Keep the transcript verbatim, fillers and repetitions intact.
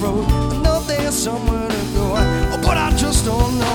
road. I know there's somewhere to go, but I just don't know.